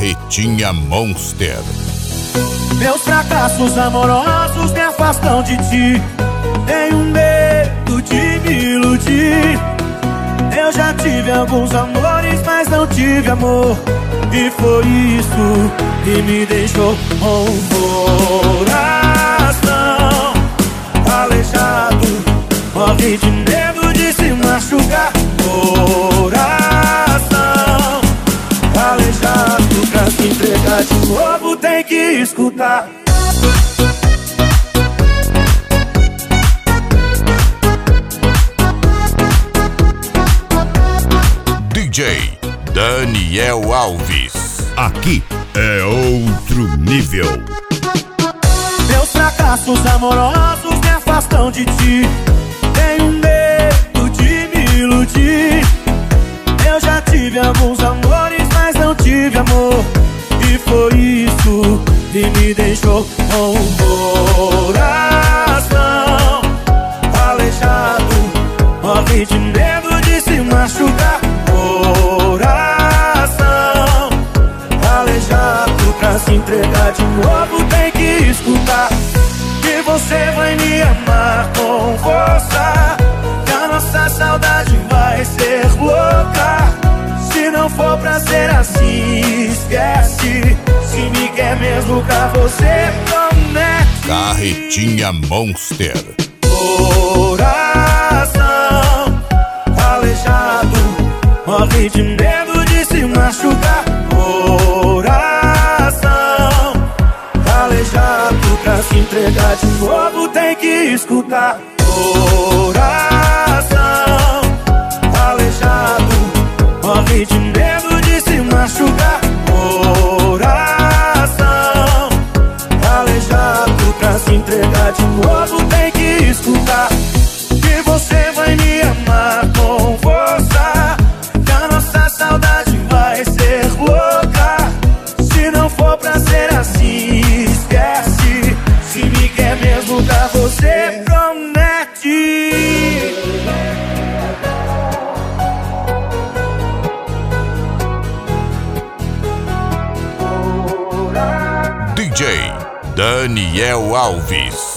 Carretinha Monster. Meus fracassos amorosos me afastam de ti. Tenho medo de me iludir. Eu já tive alguns amores, mas não tive amor. E foi isso que me deixou com o coração aleijado. Morre de medo de se machucar. Coração aleijado, pra se entregar de novo tem que escutar. DJ Daniel Alves. Aqui é outro nível. Meus fracassos amorosos me afastam de ti. Tenho medo de me iludir. Eu já tive alguns amores, mas não tive amor. E foi isso que me deixou com o coração aleijado. Morre de medo de se machucar. Coração aleijado, pra se entregar de novo tem que escutar. Que você vai me amar com força, que a nossa saudade vai ser louca. Se não for pra ser assim, esquece. Se me quer mesmo pra você, promete. Carretinha Monster. Coração aleijado, morre de medo de se machucar. Coração aleijado, pra se entregar de novo tem que escutar. Coração aleijado, morre de medo de se machucar. Coração aleijado, pra se entregar de novo tem que escutar. Que você vai me amar com força, que a nossa saudade vai ser louca. Se não for pra ser assim, esquece. Se me quer mesmo pra você, promete. DJ Daniel Alves.